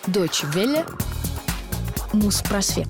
Deutsche Welle. Муспросвет.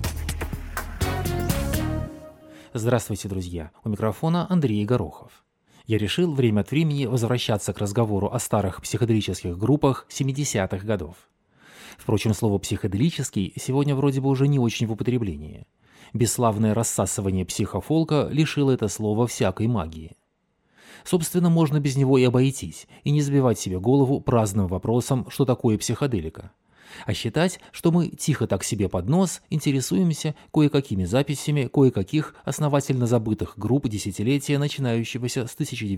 Здравствуйте, друзья! У микрофона Андрей Горохов. Я решил время от времени возвращаться к разговору о старых психоделических группах 70-х годов. Впрочем, слово «психоделический» сегодня вроде бы уже не очень в употреблении. Бесславное рассасывание психофолка лишило это слово всякой магии. Собственно, можно без него и обойтись, и не забивать себе голову праздным вопросом, что такое психоделика. А считать, что мы тихо так себе под нос интересуемся кое-какими записями кое-каких основательно забытых групп десятилетия, начинающегося с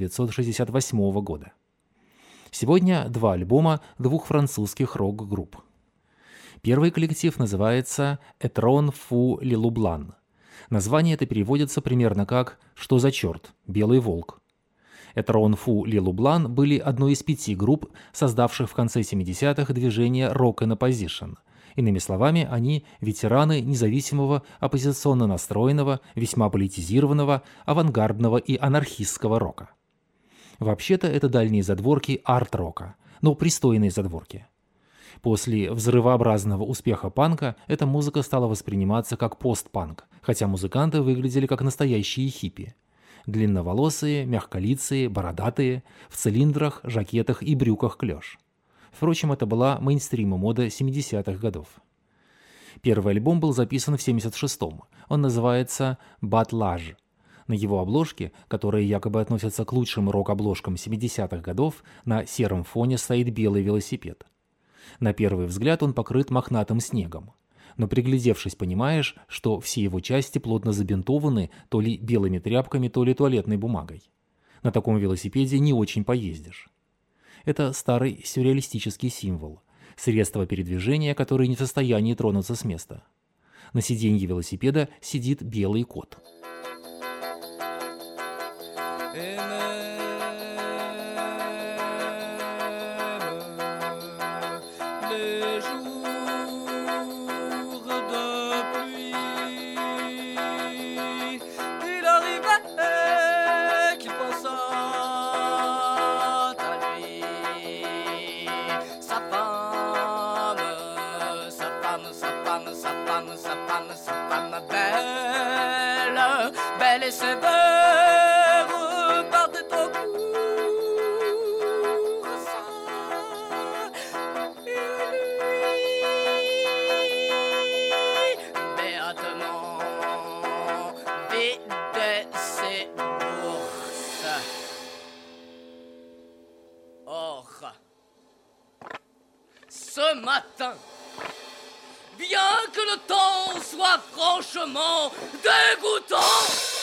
1968 года. Сегодня два альбома двух французских рок-групп. Первый коллектив называется «Этрон фу Лилублан». Название это переводится примерно как «Что за черт? Белый волк». Этрон фу Лилублан были одной из 5 групп, создавших в конце 70-х движение Rock and Opposition. Иными словами, они ветераны независимого, оппозиционно настроенного, весьма политизированного, авангардного и анархистского рока. Вообще-то это дальние задворки арт-рока, но пристойные задворки. После взрывообразного успеха панка эта музыка стала восприниматься как постпанк, хотя музыканты выглядели как настоящие хиппи. Длинноволосые, мягколицые, бородатые, в цилиндрах, жакетах и брюках клеш. Впрочем, это была мейнстрима мода 70-х годов. Первый альбом был записан в 76-м. Он называется «Батлаж». На его обложке, которые якобы относятся к лучшим рок-обложкам 70-х годов, на сером фоне стоит белый велосипед. На первый взгляд он покрыт мохнатым снегом. Но приглядевшись, понимаешь, что все его части плотно забинтованы то ли белыми тряпками, то ли туалетной бумагой. На таком велосипеде не очень поездишь. Это старый сюрреалистический символ, средство передвижения, которое не в состоянии тронуться с места. На сиденье велосипеда сидит белый кот. Belle et sévère par des temps courts, et lui, béatement vide ses bourses. Or, ce matin, bien que le temps soit franchement dégoûtant,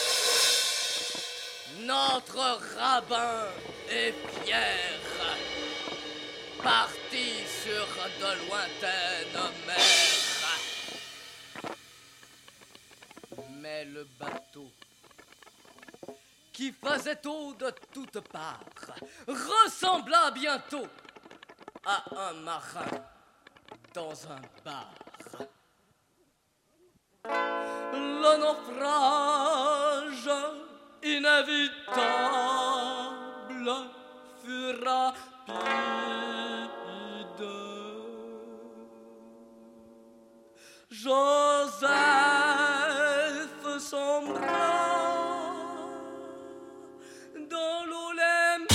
notre rabbin est fier, parti sur de lointaines mers. Mais le bateau, qui faisait eau de toutes parts, ressembla bientôt à un marin dans un bar. Le naufrage inévitable fut rapide. Joseph sombra dans l'eau limpide.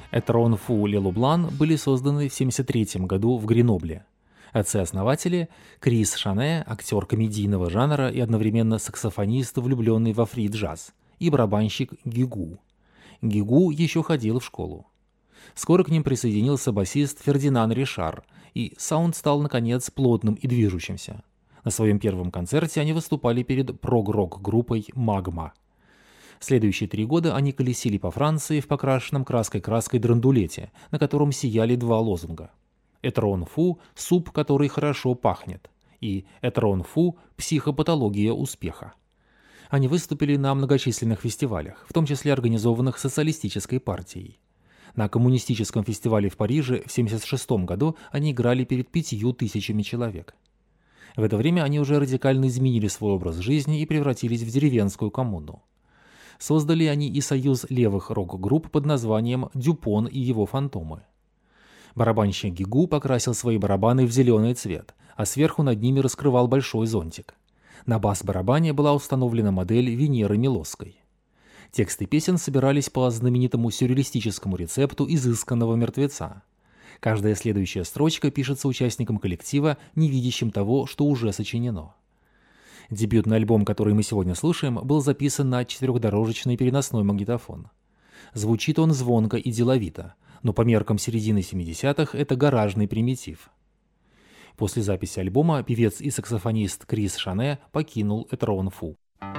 Этрон Фу Ле Лублан были созданы в 1973 году в Гренобле. Отцы-основатели – Крис Шане, актер комедийного жанра и одновременно саксофонист, влюбленный во фри-джаз, и барабанщик Гигу. Гигу еще ходил в школу. Скоро к ним присоединился басист Фердинанд Ришар, и саунд стал, наконец, плотным и движущимся. На своем первом концерте они выступали перед прог-рок-группой «Магма». Следующие 3 года они колесили по Франции в покрашенном краской драндулете, на котором сияли 2 лозунга. «Этрон Фу – суп, который хорошо пахнет», и «Этрон Фу – психопатология успеха». Они выступили на многочисленных фестивалях, в том числе организованных социалистической партией. На коммунистическом фестивале в Париже в 1976 году они играли перед 5000 человек. В это время они уже радикально изменили свой образ жизни и превратились в деревенскую коммуну. Создали они и союз левых рок-групп под названием «Дюпон и его фантомы». Барабанщик Гигу покрасил свои барабаны в зеленый цвет, а сверху над ними раскрывал большой зонтик. На бас-барабане была установлена модель Венеры Милосской. Тексты песен собирались по знаменитому сюрреалистическому рецепту изысканного мертвеца. Каждая следующая строчка пишется участником коллектива, не видящим того, что уже сочинено. Дебютный альбом, который мы сегодня слушаем, был записан на 4-дорожечный переносной магнитофон. Звучит он звонко и деловито, но по меркам середины 70-х это гаражный примитив. После записи альбома певец и саксофонист Крис Шане покинул Этрон Фу.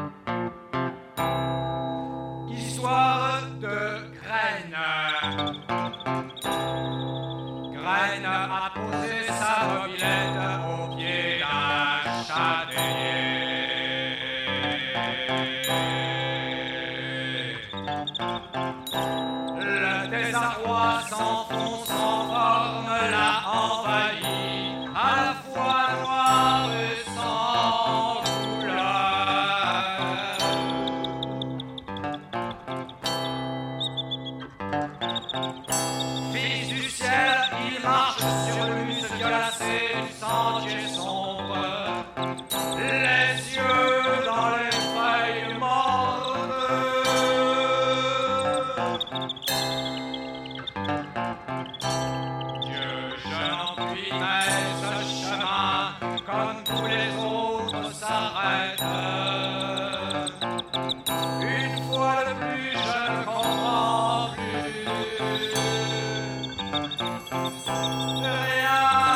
Histoire de Graine. Graine a posé sa mobilette au pied d'un châtaignier. Le désarroi sans fond, sans forme l'a envahi, à la fois noir et sans couleur. Fils du ciel, il marche sur le muscle glacé du sentier sombre, les yeux dans les feuilles mortes. Dieu, je n'en puis, mais ce chemin, comme tous les autres, s'arrête. Une fois de plus, je ne comprends plus rien.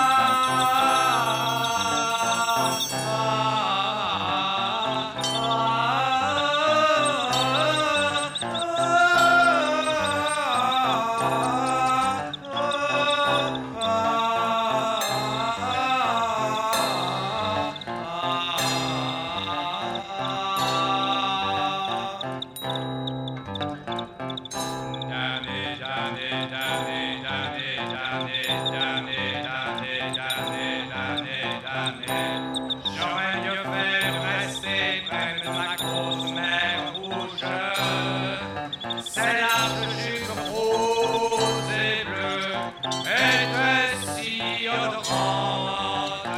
J'aurais mieux fait de rester près de ma grosse mer rouge. Ses larges jupes roses et bleues étaient si odorantes.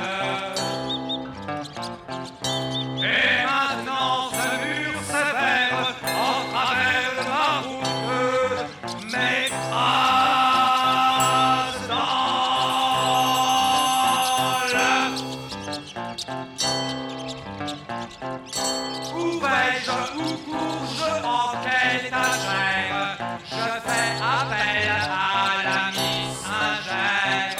Et maintenant ce mur sévère en travers de ma route m'écrase dans où vais-je, où cours-je, en quelle étagère je fais appel à l'ami Singère.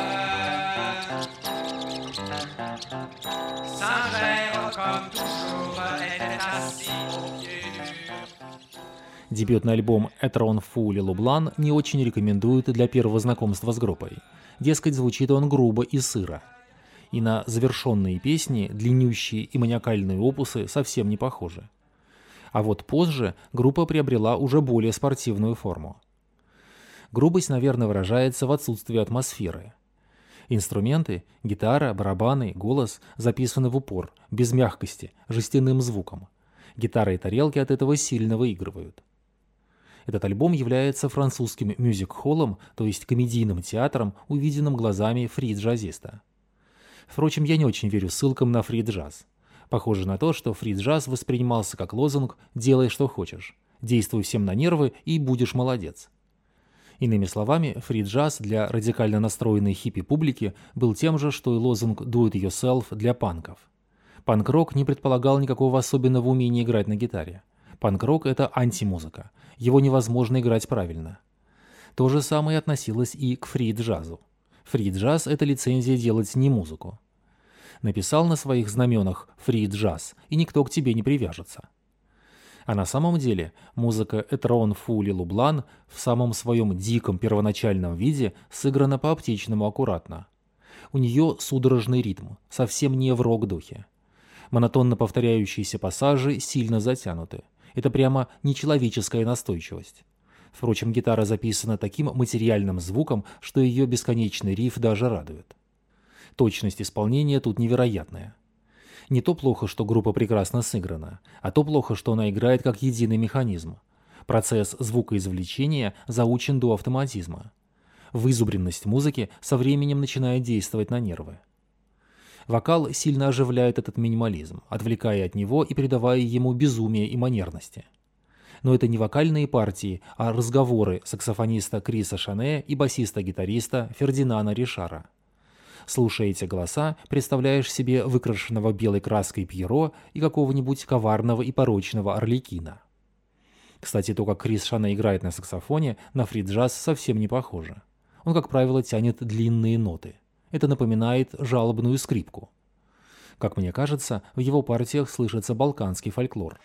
Singère, comme toujours, était assis au pied du mur. Дебютный альбом «Этрон Фу Ле Лублан» не очень рекомендуют для первого знакомства с группой. Дескать, звучит он грубо и сыро. И на завершенные песни, длиннющие и маниакальные опусы совсем не похожи. А вот позже группа приобрела уже более спортивную форму. Грубость, наверное, выражается в отсутствии атмосферы. Инструменты – гитара, барабаны, голос – записаны в упор, без мягкости, жестяным звуком. Гитара и тарелки от этого сильно выигрывают. Этот альбом является французским мюзик-холлом, то есть комедийным театром, увиденным глазами фри-джазиста. Впрочем, я не очень верю ссылкам на фри-джаз. Похоже на то, что фри-джаз воспринимался как лозунг «делай, что хочешь», «действуй всем на нервы и будешь молодец». Иными словами, фри-джаз для радикально настроенной хиппи-публики был тем же, что и лозунг «do it yourself» для панков. Панк-рок не предполагал никакого особенного умения играть на гитаре. Панк-рок — это антимузыка, его невозможно играть правильно. То же самое относилось и к фри-джазу. Фри-джаз — это лицензия делать не музыку. Написал на своих знаменах «фри-джаз», и никто к тебе не привяжется. А на самом деле музыка «Этрон фу лилу блан» в самом своем диком первоначальном виде сыграна по-аптечному аккуратно. У нее судорожный ритм, совсем не в рок-духе. Монотонно повторяющиеся пассажи сильно затянуты. Это прямо нечеловеческая настойчивость. Впрочем, гитара записана таким материальным звуком, что ее бесконечный риф даже радует. Точность исполнения тут невероятная. Не то плохо, что группа прекрасно сыграна, а то плохо, что она играет как единый механизм. Процесс звукоизвлечения заучен до автоматизма. Вызубренность музыки со временем начинает действовать на нервы. Вокал сильно оживляет этот минимализм, отвлекая от него и придавая ему безумие и манерности. Но это не вокальные партии, а разговоры саксофониста Криса Шане и басиста-гитариста Фердинана Ришара. Слушая эти голоса, представляешь себе выкрашенного белой краской Пьеро и какого-нибудь коварного и порочного Арлекина. Кстати, то, как Крис Шане играет на саксофоне, на фри-джаз совсем не похоже. Он, как правило, тянет длинные ноты. Это напоминает жалобную скрипку. Как мне кажется, в его партиях слышится балканский фольклор.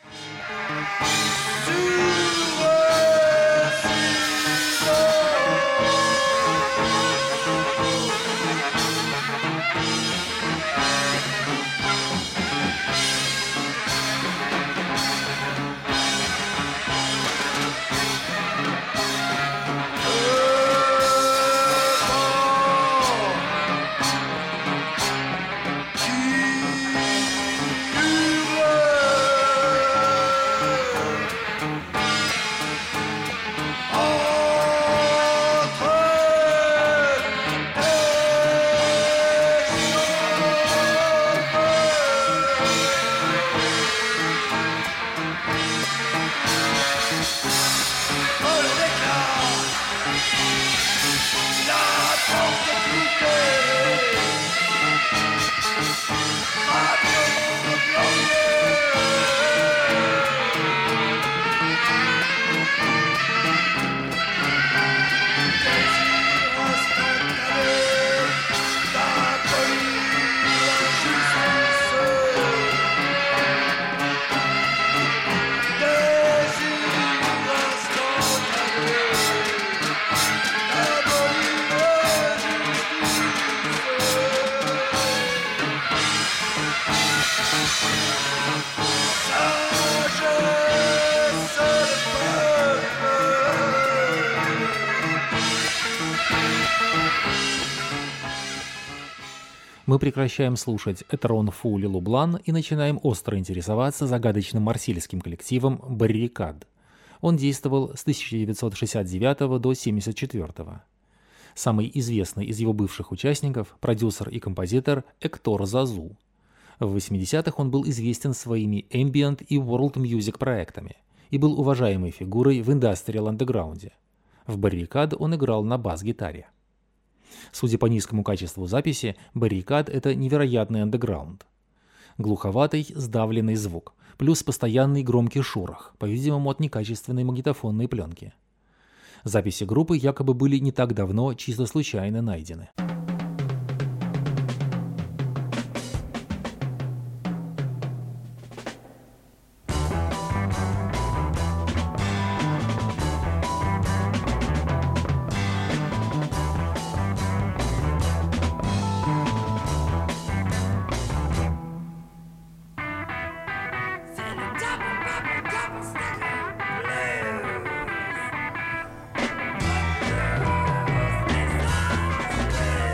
Мы прекращаем слушать «Этрон фу лилу блан» и начинаем остро интересоваться загадочным марсельским коллективом «Баррикад». Он действовал с 1969 до 1974. Самый известный из его бывших участников – продюсер и композитор Эктор Зазу. В 80-х он был известен своими ambient и world music проектами и был уважаемой фигурой в Industrial Underground. В «Баррикад» он играл на бас-гитаре. Судя по низкому качеству записи, «Баррикад» — это невероятный андеграунд. Глуховатый, сдавленный звук, плюс постоянный громкий шорох, по-видимому, от некачественной магнитофонной пленки. Записи группы якобы были не так давно чисто случайно найдены. Blues.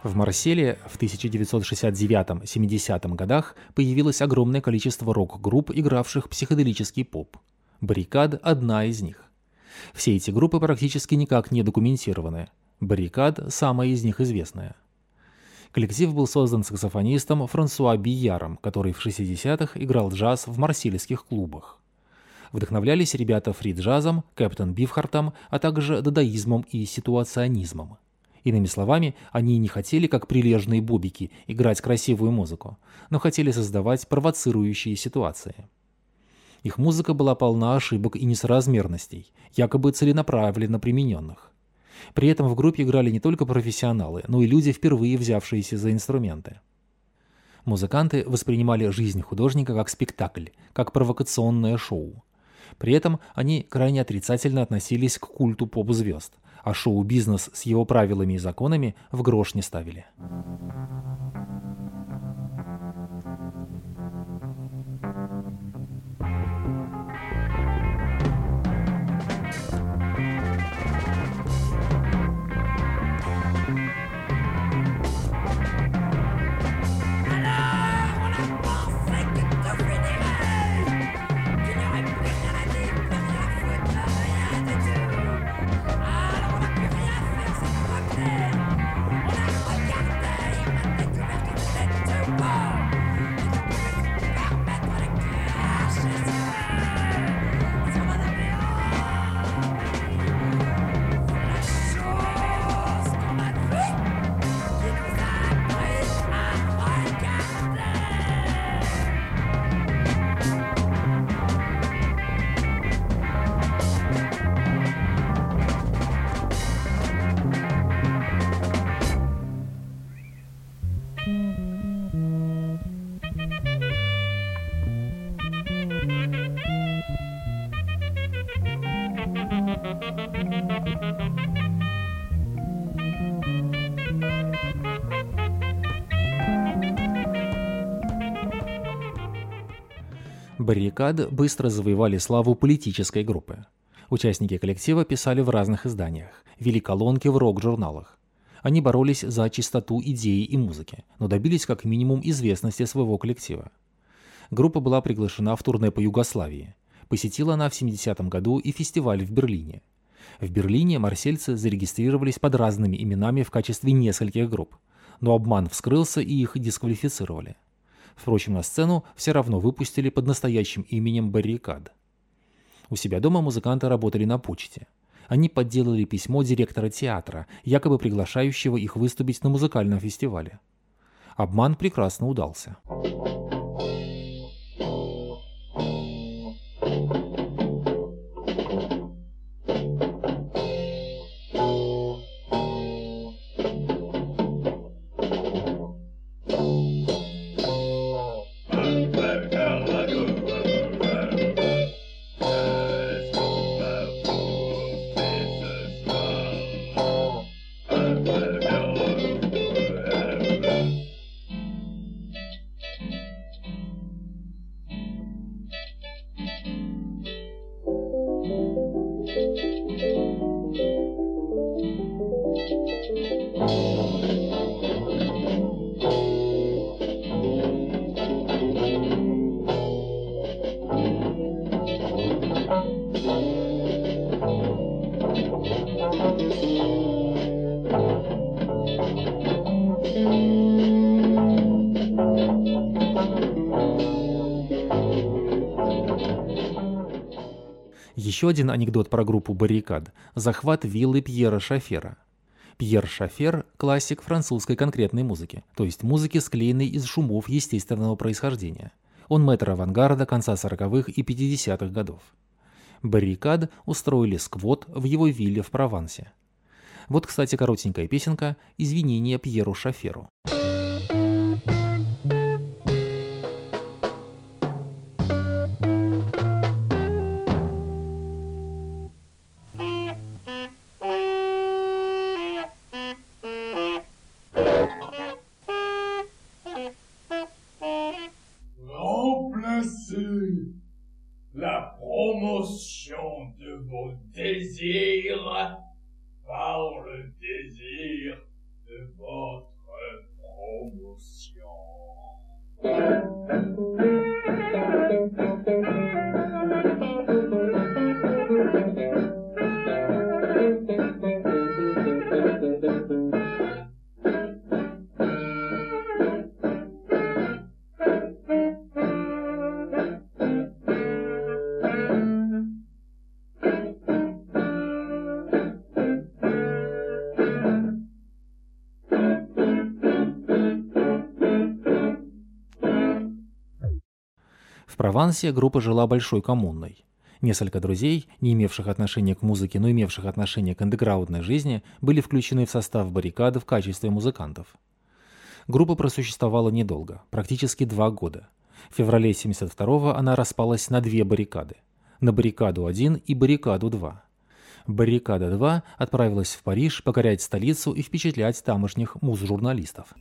В Марселе в 1969-70 годах появилось огромное количество рок-групп, игравших психоделический поп. «Баррикад» – одна из них. Все эти группы практически никак не документированы. «Баррикад» – самая из них известная. Коллектив был создан саксофонистом Франсуа Бияром, который в 60-х играл джаз в марсельских клубах. Вдохновлялись ребята фри-джазом, Кэптон Бифхартом, а также дадаизмом и ситуационизмом. Иными словами, они не хотели, как прилежные бобики, играть красивую музыку, но хотели создавать провоцирующие ситуации. Их музыка была полна ошибок и несоразмерностей, якобы целенаправленно примененных. При этом в группе играли не только профессионалы, но и люди, впервые взявшиеся за инструменты. Музыканты воспринимали жизнь художника как спектакль, как провокационное шоу. При этом они крайне отрицательно относились к культу поп-звезд, а шоу-бизнес с его правилами и законами в грош не ставили. «Баррикад» быстро завоевали славу политической группы. Участники коллектива писали в разных изданиях, вели колонки в рок-журналах. Они боролись за чистоту идеи и музыки, но добились как минимум известности своего коллектива. Группа была приглашена в турне по Югославии. Посетила она в 70-м году и фестиваль в Берлине. В Берлине марсельцы зарегистрировались под разными именами в качестве нескольких групп, но обман вскрылся и их дисквалифицировали. Впрочем, на сцену все равно выпустили под настоящим именем «Баррикад». У себя дома музыканты работали на почте. Они подделали письмо директора театра, якобы приглашающего их выступить на музыкальном фестивале. Обман прекрасно удался. Еще один анекдот про группу «Баррикад» – захват виллы Пьера Шафера. Пьер Шафер – классик французской конкретной музыки, то есть музыки, склеенной из шумов естественного происхождения. Он мэтр авангарда конца 40-х и 50-х годов. «Баррикад» устроили сквот в его вилле в Провансе. Вот, кстати, коротенькая песенка «Извинения Пьеру Шаферу». La promotion de vos désirs par le désir de votre В Провансе группа жила большой коммунной. Несколько друзей, не имевших отношения к музыке, но имевших отношение к андеграундной жизни, были включены в состав баррикады в качестве музыкантов. Группа просуществовала недолго, практически 2 года. В феврале 1972-го она распалась на 2 баррикады – на баррикаду-1 и баррикаду-2. Баррикада-2 отправилась в Париж покорять столицу и впечатлять тамошних муз-журналистов.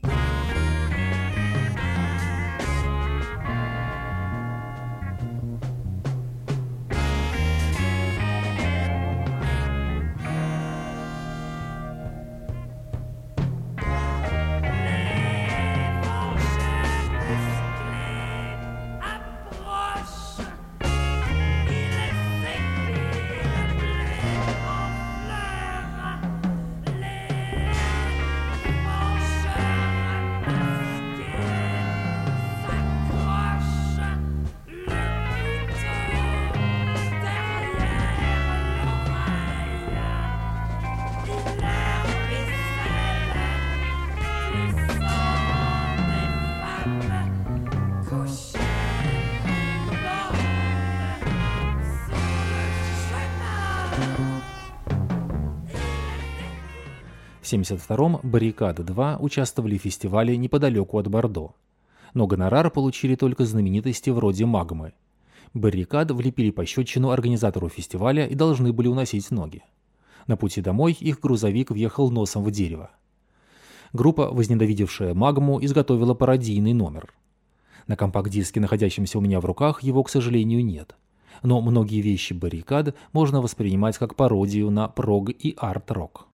В 1972-м «Баррикада-2» участвовали в фестивале неподалеку от Бордо. Но гонорар получили только знаменитости вроде «Магмы». «Баррикад» влепили пощечину организатору фестиваля и должны были уносить ноги. На пути домой их грузовик въехал носом в дерево. Группа, возненавидевшая «Магму», изготовила пародийный номер. На компакт-диске, находящемся у меня в руках, его, к сожалению, нет. Но многие вещи «Баррикад» можно воспринимать как пародию на прог и арт-рок.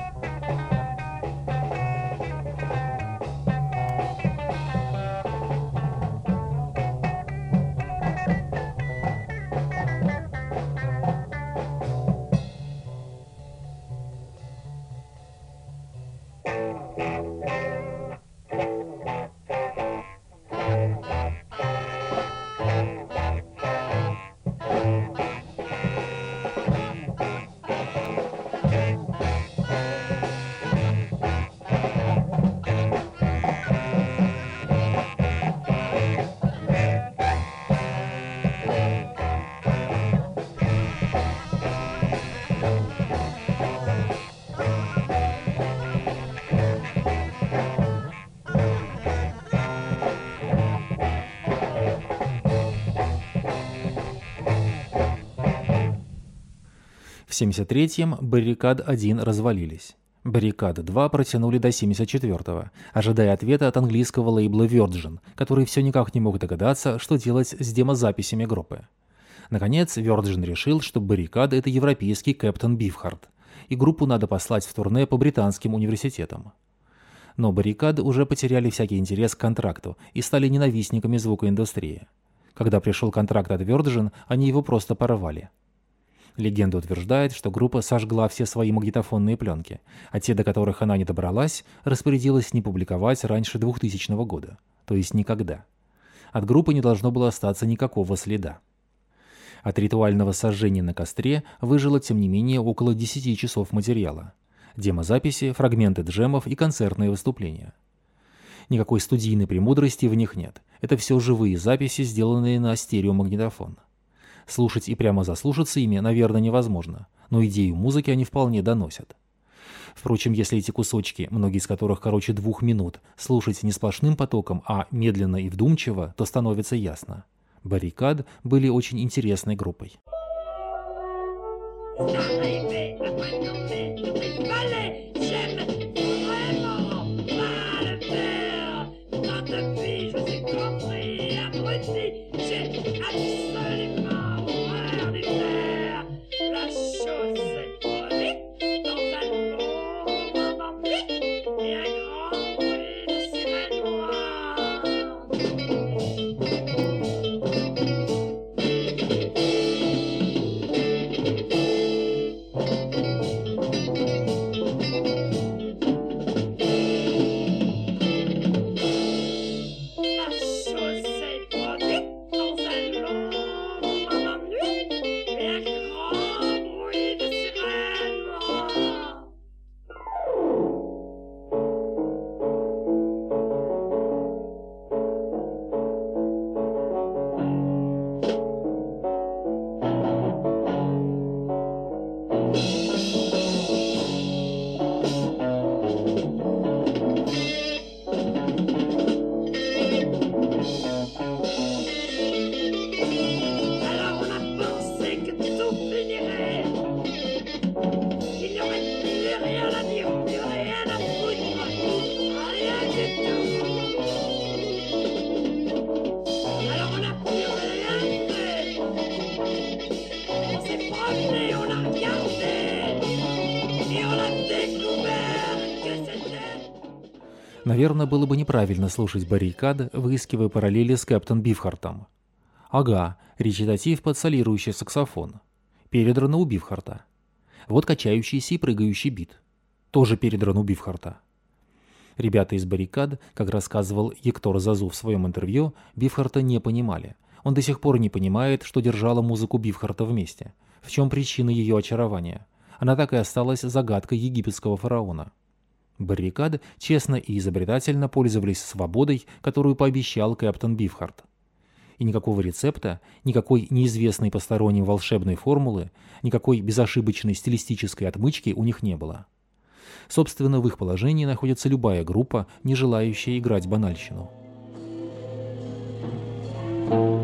В 1973-м «Баррикад-1» развалились. «Баррикада-2» протянули до 1974-го, ожидая ответа от английского лейбла Virgin, который все никак не мог догадаться, что делать с демозаписями группы. Наконец, Virgin решил, что «Баррикада» — это европейский Кэптон Бифхард, и группу надо послать в турне по британским университетам. Но «Баррикады» уже потеряли всякий интерес к контракту и стали ненавистниками звукоиндустрии. Когда пришел контракт от Virgin, они его просто порвали. Легенда утверждает, что группа сожгла все свои магнитофонные пленки, а те, до которых она не добралась, распорядилась не публиковать раньше 2000 года, то есть никогда. От группы не должно было остаться никакого следа. От ритуального сожжения на костре выжило, тем не менее, около 10 часов материала. Демозаписи, фрагменты джемов и концертные выступления. Никакой студийной премудрости в них нет. Это все живые записи, сделанные на стереомагнитофон. Слушать и прямо заслушаться ими, наверное, невозможно, но идею музыки они вполне доносят. Впрочем, если эти кусочки, многие из которых короче 2 минут, слушать не сплошным потоком, а медленно и вдумчиво, то становится ясно. «Баррикад» были очень интересной группой. Наверное, было бы неправильно слушать баррикад, выискивая параллели с Кэптон Бифхартом. Ага, речитатив под солирующий саксофон. Передрано у Бифхарта. Вот качающийся и прыгающий бит. Тоже передран у Бифхарта. Ребята из баррикад, как рассказывал Ектор Зазу в своем интервью, Бифхарта не понимали. Он до сих пор не понимает, что держало музыку Бифхарта вместе. В чем причина ее очарования? Она так и осталась загадкой египетского фараона. Баррикад честно и изобретательно пользовались свободой, которую пообещал Кэптон Бифхарт. И никакого рецепта, никакой неизвестной посторонним волшебной формулы, никакой безошибочной стилистической отмычки у них не было. Собственно, в их положении находится любая группа, не желающая играть банальщину.